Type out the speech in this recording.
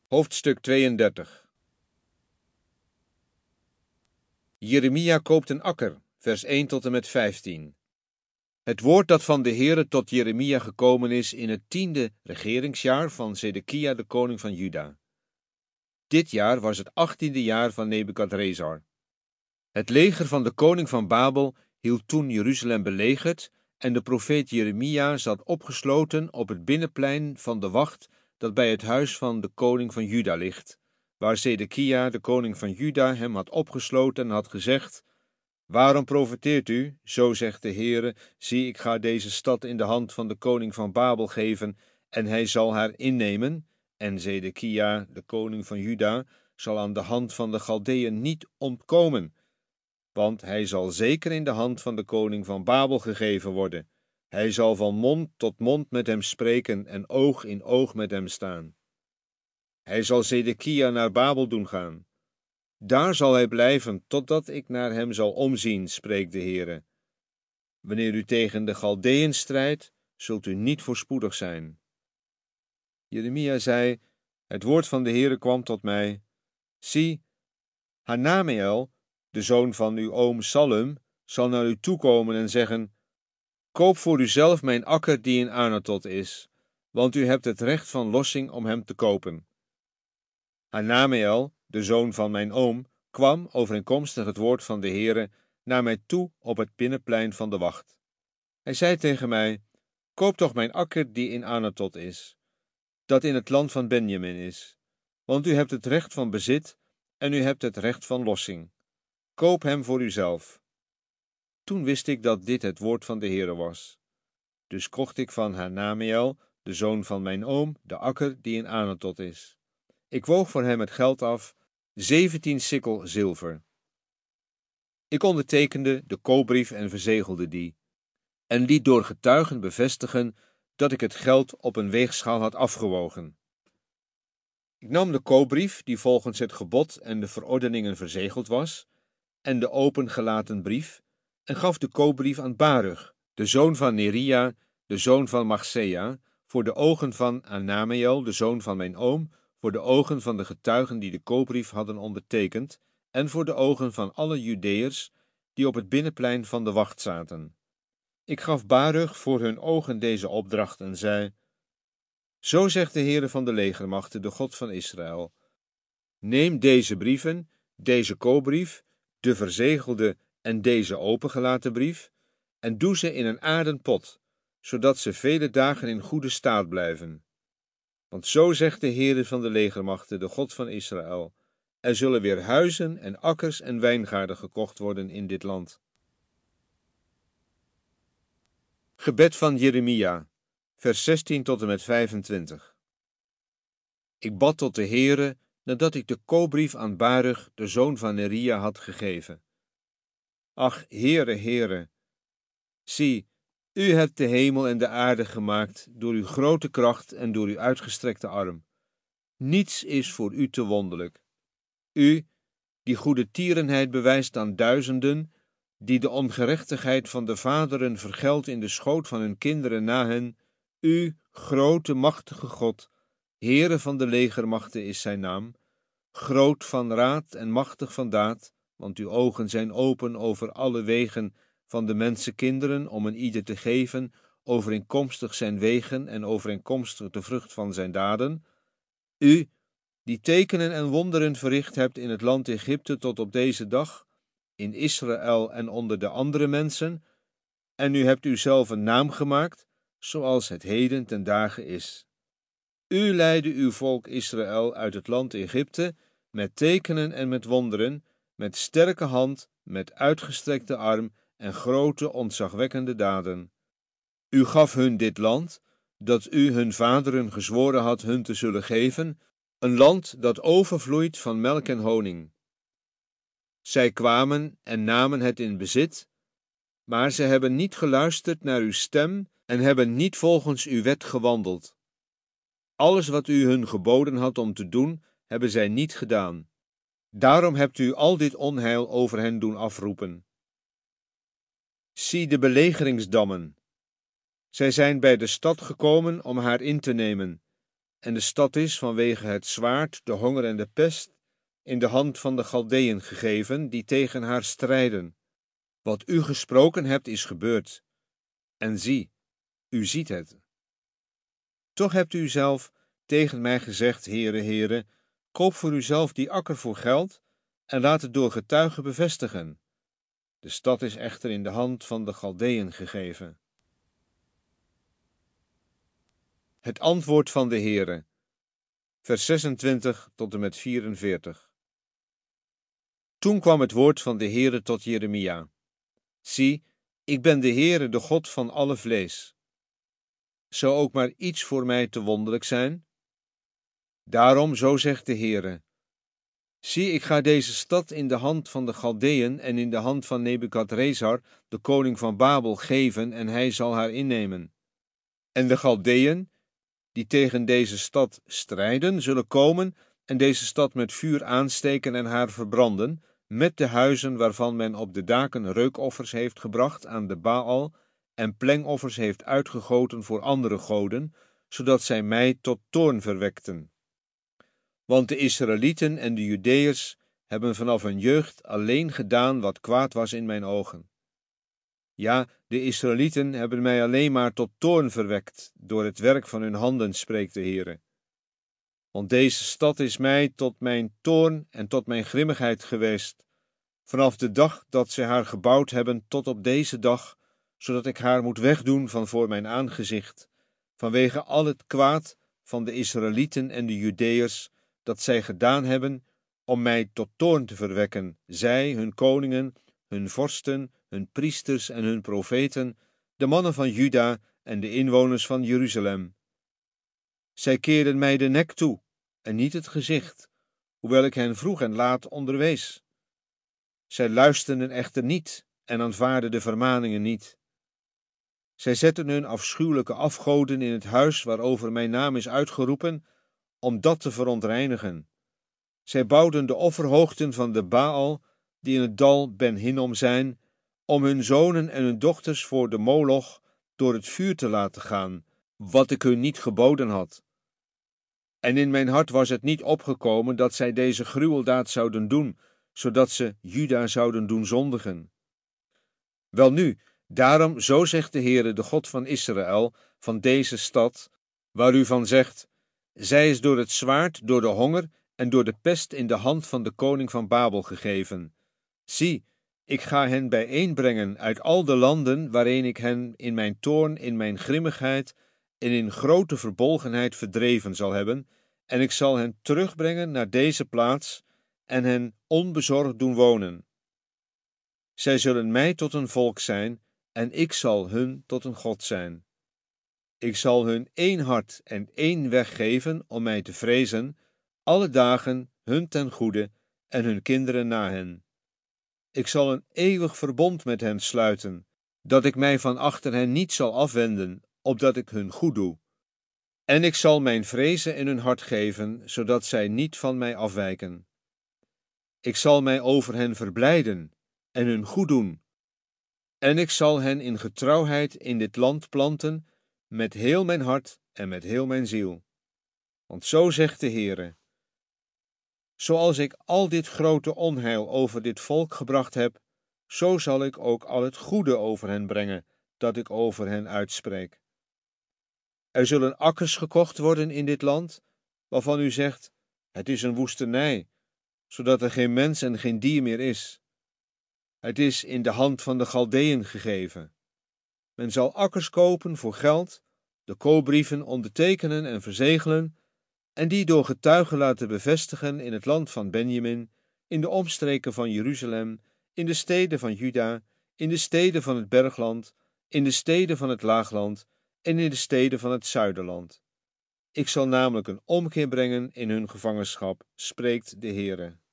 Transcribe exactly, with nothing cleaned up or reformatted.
Hoofdstuk tweeëndertig. Jeremia koopt een akker, vers één tot en met vijftien. Het woord dat van de Heere tot Jeremia gekomen is in het tiende regeringsjaar van Zedekia de koning van Juda. Dit jaar was het achttiende jaar van Nebukadrezar. Het leger van de koning van Babel hield toen Jeruzalem belegerd en de profeet Jeremia zat opgesloten op het binnenplein van de wacht dat bij het huis van de koning van Juda ligt, waar Zedekia de koning van Juda hem had opgesloten en had gezegd: Waarom profeteert u? Zo zegt de Heere: Zie, ik ga deze stad in de hand van de koning van Babel geven, en hij zal haar innemen, en Zedekia, de koning van Juda, zal aan de hand van de Galdeën niet ontkomen, want hij zal zeker in de hand van de koning van Babel gegeven worden. Hij zal van mond tot mond met hem spreken en oog in oog met hem staan. Hij zal Zedekia naar Babel doen gaan. Daar zal hij blijven, totdat ik naar hem zal omzien, spreekt de Heere. Wanneer u tegen de Galdeën strijdt, zult u niet voorspoedig zijn. Jeremia zei: Het woord van de Heere kwam tot mij. Zie, Hanameel, de zoon van uw oom Salum, zal naar u toekomen en zeggen: Koop voor uzelf mijn akker die in Anatot is, want u hebt het recht van lossing om hem te kopen. Hanameel, de zoon van mijn oom, kwam, overeenkomstig het woord van de Heere, naar mij toe op het binnenplein van de wacht. Hij zei tegen mij: Koop toch mijn akker die in Anatot is, dat in het land van Benjamin is, want u hebt het recht van bezit en u hebt het recht van lossing. Koop hem voor uzelf. Toen wist ik dat dit het woord van de Heere was. Dus kocht ik van Hanameel, de zoon van mijn oom, de akker die in Anatot is. Ik woog voor hem het geld af, zeventien sikkel zilver. Ik ondertekende de koopbrief en verzegelde die, en liet door getuigen bevestigen dat ik het geld op een weegschaal had afgewogen. Ik nam de koopbrief, die volgens het gebod en de verordeningen verzegeld was, en de opengelaten brief, en gaf de koopbrief aan Baruch, de zoon van Neria, de zoon van Magsea, voor de ogen van Hanameel, de zoon van mijn oom, voor de ogen van de getuigen die de koopbrief hadden ondertekend, en voor de ogen van alle Judeërs die op het binnenplein van de wacht zaten. Ik gaf Baruch voor hun ogen deze opdracht en zei: Zo zegt de Heere van de legermachten, de God van Israël: Neem deze brieven, deze koopbrief, de verzegelde en deze opengelaten brief, en doe ze in een aarden pot, zodat ze vele dagen in goede staat blijven. Want zo zegt de Heere van de legermachten, de God van Israël: Er zullen weer huizen en akkers en wijngaarden gekocht worden in dit land. Gebed van Jeremia, vers zestien tot en met vijfentwintig. Ik bad tot de Heere, nadat ik de koopbrief aan Baruch, de zoon van Neria, had gegeven. Ach, Heere, Heere, zie, u hebt de hemel en de aarde gemaakt door uw grote kracht en door uw uitgestrekte arm. Niets is voor u te wonderlijk. U, die goede tierenheid bewijst aan duizenden, die de ongerechtigheid van de vaderen vergeldt in de schoot van hun kinderen na hen, u, grote, machtige God, Heere van de legermachten is zijn naam, groot van raad en machtig van daad, want uw ogen zijn open over alle wegen van de mensenkinderen, om een ieder te geven, overeenkomstig zijn wegen en overeenkomstig de vrucht van zijn daden. U, die tekenen en wonderen verricht hebt in het land Egypte tot op deze dag, in Israël en onder de andere mensen, en u hebt uzelf een naam gemaakt, zoals het heden ten dagen is. U leidde uw volk Israël uit het land Egypte, met tekenen en met wonderen, met sterke hand, met uitgestrekte arm en grote ontzagwekkende daden. U gaf hun dit land, dat u hun vaderen gezworen had hun te zullen geven, een land dat overvloeit van melk en honing. Zij kwamen en namen het in bezit, maar ze hebben niet geluisterd naar uw stem en hebben niet volgens uw wet gewandeld. Alles wat u hun geboden had om te doen, hebben zij niet gedaan. Daarom hebt u al dit onheil over hen doen afroepen. Zie de belegeringsdammen. Zij zijn bij de stad gekomen om haar in te nemen. en de stad is vanwege het zwaard, de honger en de pest in de hand van de Galdeën gegeven, die tegen haar strijden. Wat u gesproken hebt is gebeurd. En zie, u ziet het. Toch hebt u zelf tegen mij gezegd, Heere, Heere, koop voor uzelf die akker voor geld en laat het door getuigen bevestigen. De stad is echter in de hand van de Galdeën gegeven. Het antwoord van de Heere, vers zesentwintig tot en met vierenveertig. Toen kwam het woord van de Heere tot Jeremia. Zie, ik ben de Heere, de God van alle vlees. Zou ook maar iets voor mij te wonderlijk zijn? Daarom, zo zegt de Heere, zie, ik ga deze stad in de hand van de Galdeën en in de hand van Nebukadrezar, de koning van Babel, geven, en hij zal haar innemen. En de Galdeën, die tegen deze stad strijden, zullen komen en deze stad met vuur aansteken en haar verbranden, met de huizen waarvan men op de daken reukoffers heeft gebracht aan de Baal en plengoffers heeft uitgegoten voor andere goden, zodat zij mij tot toorn verwekten. Want de Israëlieten en de Judeërs hebben vanaf hun jeugd alleen gedaan wat kwaad was in mijn ogen. Ja, de Israëlieten hebben mij alleen maar tot toorn verwekt door het werk van hun handen, spreekt de Heere. Want deze stad is mij tot mijn toorn en tot mijn grimmigheid geweest, vanaf de dag dat zij haar gebouwd hebben tot op deze dag, zodat ik haar moet wegdoen van voor mijn aangezicht, vanwege al het kwaad van de Israëlieten en de Judeërs, dat zij gedaan hebben om mij tot toorn te verwekken, zij, hun koningen, hun vorsten, hun priesters en hun profeten, de mannen van Juda en de inwoners van Jeruzalem. Zij keerden mij de nek toe en niet het gezicht, hoewel ik hen vroeg en laat onderwees. Zij luisterden echter niet en aanvaardden de vermaningen niet. Zij zetten hun afschuwelijke afgoden in het huis waarover mijn naam is uitgeroepen, om dat te verontreinigen. Zij bouwden de offerhoogten van de Baal, die in het dal Ben Hinnom zijn, om hun zonen en hun dochters voor de Moloch door het vuur te laten gaan, wat ik hun niet geboden had. En in mijn hart was het niet opgekomen dat zij deze gruweldaad zouden doen, zodat ze Juda zouden doen zondigen. Welnu, daarom, zo zegt de Heere, de God van Israël, van deze stad, waar u van zegt, zij is door het zwaard, door de honger en door de pest in de hand van de koning van Babel gegeven. Zie, ik ga hen bijeenbrengen uit al de landen waarin ik hen in mijn toorn, in mijn grimmigheid en in grote verbolgenheid verdreven zal hebben, en ik zal hen terugbrengen naar deze plaats en hen onbezorgd doen wonen. Zij zullen mij tot een volk zijn, en ik zal hun tot een God zijn. Ik zal hun één hart en één weg geven om mij te vrezen, alle dagen hun ten goede en hun kinderen na hen. Ik zal een eeuwig verbond met hen sluiten, dat ik mij van achter hen niet zal afwenden, opdat ik hun goed doe. En ik zal mijn vrezen in hun hart geven, zodat zij niet van mij afwijken. Ik zal mij over hen verblijden en hun goed doen. En ik zal hen in getrouwheid in dit land planten, met heel mijn hart en met heel mijn ziel. Want zo zegt de Heere: zoals ik al dit grote onheil over dit volk gebracht heb, zo zal ik ook al het goede over hen brengen, dat ik over hen uitspreek. Er zullen akkers gekocht worden in dit land, waarvan u zegt, het is een woestenij, zodat er geen mens en geen dier meer is. Het is in de hand van de Galdeën gegeven. Men zal akkers kopen voor geld, de koopbrieven ondertekenen en verzegelen, en die door getuigen laten bevestigen in het land van Benjamin, in de omstreken van Jeruzalem, in de steden van Juda, in de steden van het bergland, in de steden van het laagland en in de steden van het zuiderland. Ik zal namelijk een omkeer brengen in hun gevangenschap, spreekt de Heere.